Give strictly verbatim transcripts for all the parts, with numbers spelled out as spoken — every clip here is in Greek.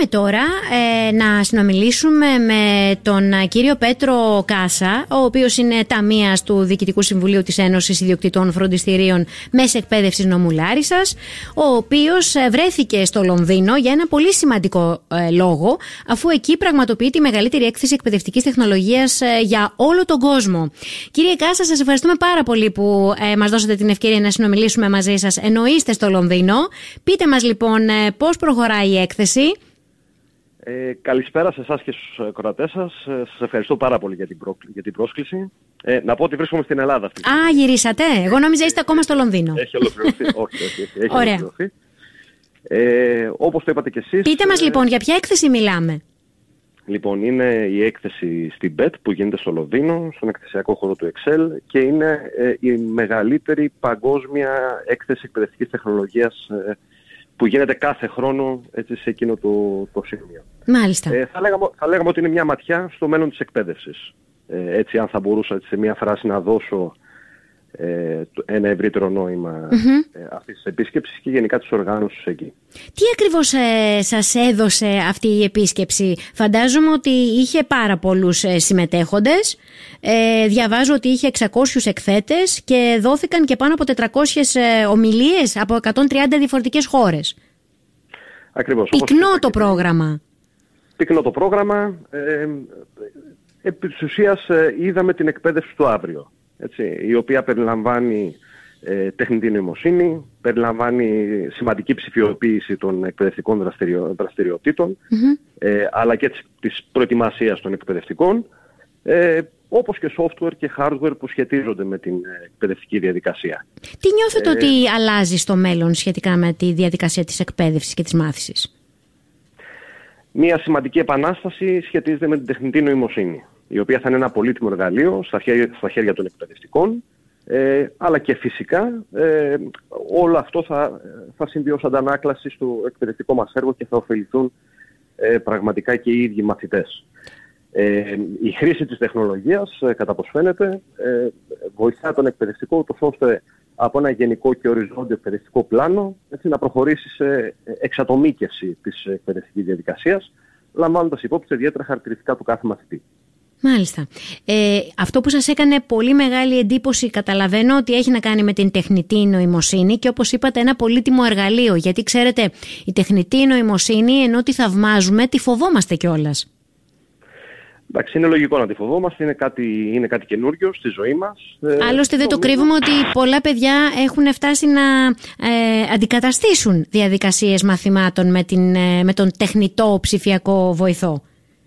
Πάμε τώρα ε, να συνομιλήσουμε με τον κύριο Πέτρο Κάσα, ο οποίος είναι ταμείας του Διοικητικού Συμβουλίου της Ένωσης Ιδιοκτητών Φροντιστηρίων Μέσης Εκπαίδευσης Νομού Λάρισσας, ο οποίος βρέθηκε στο Λονδίνο για ένα πολύ σημαντικό ε, λόγο, αφού εκεί πραγματοποιεί τη μεγαλύτερη έκθεση εκπαιδευτικής τεχνολογίας ε, για όλο τον κόσμο. Κύριε Κάσα, σας ευχαριστούμε πάρα πολύ που ε, μας δώσατε την ευκαιρία να συνομιλήσουμε μαζί σας ενώ είστε στο Λονδίνο. Πείτε μας λοιπόν ε, πώς προχωράει η έκθεση. Ε, καλησπέρα σε εσάς και στους κορατές σας. Ε, σας ευχαριστώ πάρα πολύ για την, προ... για την πρόσκληση. Ε, να πω ότι βρίσκομαι στην Ελλάδα αυτή. Α, γυρίσατε. Εγώ νόμιζα είστε ακόμα στο Λονδίνο. Έχει ολοκληρωθεί. όχι, όχι, όχι. Έχει Ωραία. ολοκληρωθεί. Ε, όπως το είπατε και εσείς. Πείτε μας ε... λοιπόν για ποια έκθεση μιλάμε. Λοιπόν, είναι η έκθεση στην μπι ι τι που γίνεται στο Λονδίνο, στον εκθεσιακό χώρο του Excel, και είναι ε, η μεγαλύτερη παγκόσμια έκθεση εκπαιδευτικής τεχνολογίας ε, που γίνεται κάθε χρόνο, έτσι, σε εκείνο το, το σημείο. Μάλιστα. Ε, θα, λέγαμε, θα λέγαμε ότι είναι μια ματιά στο μέλλον της εκπαίδευσης. Ε, έτσι, αν θα μπορούσα έτσι, σε μια φράση να δώσω ε, ένα ευρύτερο νόημα mm-hmm. ε, αυτής της επίσκεψης και γενικά της οργάνωσης εκεί. Τι ακριβώς ε, σας έδωσε αυτή η επίσκεψη? Φαντάζομαι ότι είχε πάρα πολλούς ε, συμμετέχοντες. Ε, διαβάζω ότι είχε εξακόσιους εκθέτες και δόθηκαν και πάνω από τετρακόσιες ε, ομιλίες από εκατόν τριάντα διαφορετικές χώρες. Ακριβώς. Πυκνό το πρόγραμμα. Πυκνό το πρόγραμμα. Ε, επί της ουσίας ε, είδαμε την εκπαίδευση του αύριο, έτσι, η οποία περιλαμβάνει ε, τεχνητή νοημοσύνη, περιλαμβάνει σημαντική ψηφιοποίηση των εκπαιδευτικών δραστηριο, δραστηριοτήτων, mm-hmm. ε, αλλά και της, της προετοιμασίας των εκπαιδευτικών, ε, όπως και software και hardware που σχετίζονται με την εκπαιδευτική διαδικασία. Τι νιώθετε ε, ότι αλλάζει στο μέλλον σχετικά με τη διαδικασία της εκπαίδευσης και της μάθησης? Μία σημαντική επανάσταση σχετίζεται με την τεχνητή νοημοσύνη, η οποία θα είναι ένα πολύτιμο εργαλείο στα χέρια, στα χέρια των εκπαιδευτικών, ε, αλλά και φυσικά ε, όλο αυτό θα, θα συμβεί ως αντανάκλαση στο εκπαιδευτικό μας έργο και θα ωφεληθούν ε, πραγματικά και οι ίδιοι μαθητές. Ε, η χρήση της τεχνολογίας, ε, κατά πως φαίνεται, ε, βοηθά τον εκπαιδευτικό ούτως ώστε από ένα γενικό και οριζόντιο εκπαιδευτικό πλάνο, έτσι, να προχωρήσει σε εξατομίκευση της εκπαιδευτικής διαδικασίας, λαμβάνοντας υπόψη τα ιδιαίτερα χαρακτηριστικά του κάθε μαθητή. Μάλιστα. Ε, αυτό που σας έκανε πολύ μεγάλη εντύπωση, καταλαβαίνω ότι έχει να κάνει με την τεχνητή νοημοσύνη και, όπως είπατε, ένα πολύτιμο εργαλείο. Γιατί ξέρετε, η τεχνητή νοημοσύνη, ενώ τη θαυμάζουμε, τη φοβόμαστε κιόλας. Εντάξει, είναι λογικό να τη φοβόμαστε, είναι κάτι, είναι κάτι καινούριο στη ζωή μας. Άλλωστε δεν το κρύβουμε ότι πολλά παιδιά έχουν φτάσει να ε, αντικαταστήσουν διαδικασίες μαθημάτων με, την, ε, με τον τεχνητό ψηφιακό βοηθό.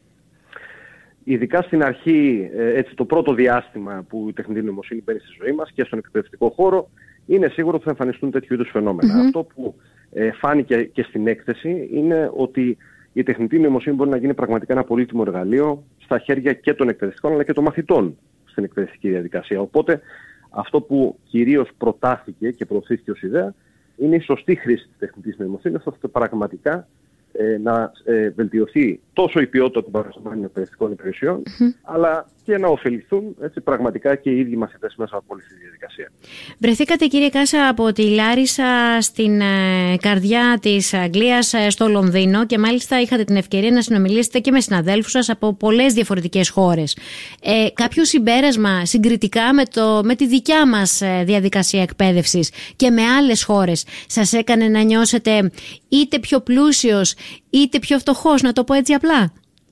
Ειδικά στην αρχή, έτσι, το πρώτο διάστημα που η τεχνητή νοημοσύνη μπαίνει στη ζωή μας και στον εκπαιδευτικό χώρο, είναι σίγουρο ότι θα εμφανιστούν τέτοιου είδους φαινόμενα. Mm-hmm. Αυτό που ε, φάνηκε και στην έκθεση είναι ότι η τεχνητή νοημοσύνη μπορεί να γίνει πραγματικά ένα πολύτιμο εργαλείο στα χέρια και των εκπαιδευτικών αλλά και των μαθητών στην εκπαιδευτική διαδικασία. Οπότε αυτό που κυρίως προτάθηκε και προωθήθηκε ως ιδέα είναι η σωστή χρήση της τεχνητής νοημοσύνης, ώστε πραγματικά ε, να ε, βελτιωθεί τόσο η ποιότητα των παρασχεμένων εκπαιδευτικών υπηρεσιών, mm-hmm. αλλά και να ωφεληθούν, έτσι, πραγματικά και οι ίδιοι μαθητές μέσα από όλη τη διαδικασία. Βρεθήκατε, κύριε Κάσα, από τη Λάρισα στην ε, καρδιά της Αγγλίας, ε, στο Λονδίνο, και μάλιστα είχατε την ευκαιρία να συνομιλήσετε και με συναδέλφους σας από πολλές διαφορετικές χώρες. Ε, κάποιο συμπέρασμα συγκριτικά με, το, με τη δικιά μας ε, διαδικασία εκπαίδευσης και με άλλες χώρες σας έκανε να νιώσετε είτε πιο πλούσιος είτε πιο φτωχός, να το πω έτσι απλά?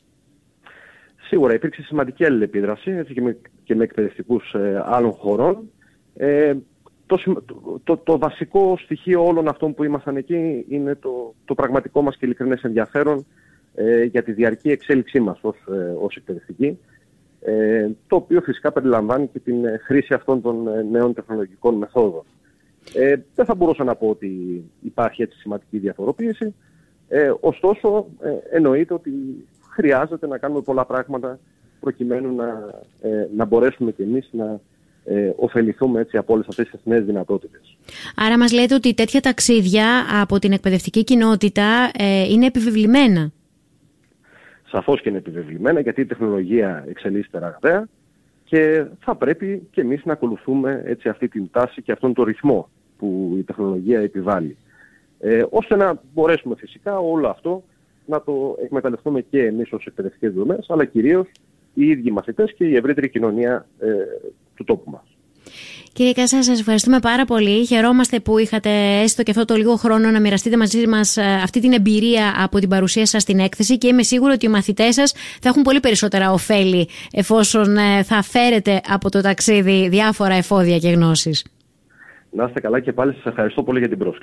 Σίγουρα υπήρξε σημαντική αλληλεπίδραση, έτσι, και, με, και με εκπαιδευτικούς ε, άλλων χωρών. Ε, το, το, το, το βασικό στοιχείο όλων αυτών που ήμασταν εκεί είναι το, το πραγματικό μας και ειλικρινές ενδιαφέρον ε, για τη διαρκή εξέλιξή μας ως, ε, ως εκπαιδευτικοί, ε, το οποίο φυσικά περιλαμβάνει και την χρήση αυτών των ε, νέων τεχνολογικών μεθόδων. Ε, δεν θα μπορούσα να πω ότι υπάρχει έτσι σημαντική διαφοροποίηση, ε, ωστόσο ε, εννοείται ότι χρειάζεται να κάνουμε πολλά πράγματα προκειμένου να, ε, να μπορέσουμε κι εμείς να ε, ωφεληθούμε, έτσι, από όλες αυτές τις νέες δυνατότητες. Άρα μας λέτε ότι τέτοια ταξίδια από την εκπαιδευτική κοινότητα ε, είναι επιβεβλημένα. Σαφώς και είναι επιβεβλημένα, γιατί η τεχνολογία εξελίσσεται ραγδαία και θα πρέπει κι εμείς να ακολουθούμε, έτσι, αυτή την τάση και αυτόν τον ρυθμό που η τεχνολογία επιβάλλει. Ε, ώστε να μπορέσουμε φυσικά όλο αυτό να το εκμεταλλευτούμε και εμείς ως εκπαιδευτικές δομές, αλλά κυρίως οι ίδιοι μαθητές και η ευρύτερη κοινωνία ε, του τόπου μας. Κύριε Κάσα, σας ευχαριστούμε πάρα πολύ. Χαιρόμαστε που είχατε έστω και αυτό το λίγο χρόνο να μοιραστείτε μαζί μας αυτή την εμπειρία από την παρουσία σας στην έκθεση και είμαι σίγουρη ότι οι μαθητές σας θα έχουν πολύ περισσότερα ωφέλη εφόσον θα φέρετε από το ταξίδι διάφορα εφόδια και γνώσεις. Να είστε καλά και πάλι σας ευχαριστώ πολύ για την πρόσκληση.